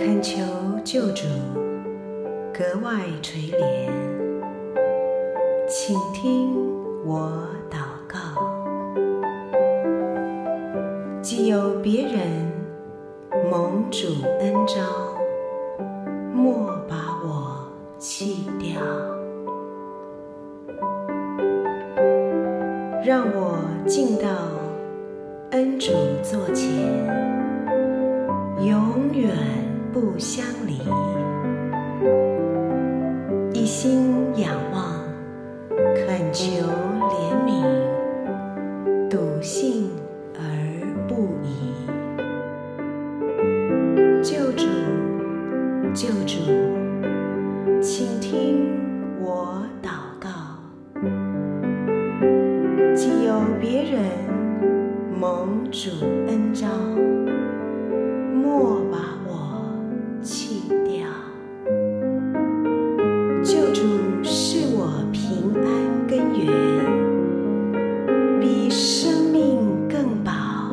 恳求救主格外垂怜，请听我祷告。既有别人蒙主恩召，莫把我弃掉。让我进到恩主座前，永远不相离，一心仰望，恳求怜悯，笃信而不疑。救主，救主，请听我祷告。既有别人蒙主恩召，莫把我弃掉。救主是我平安根源，比生命更宝。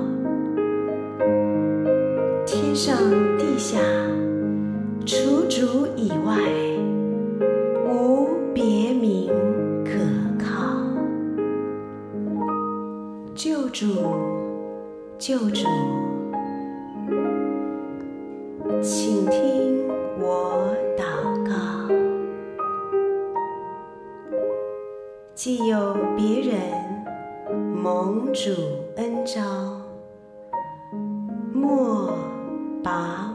天上地下，除主以外，无别名可靠。救主，救主，请听我祷告。既有别人蒙主恩召，莫把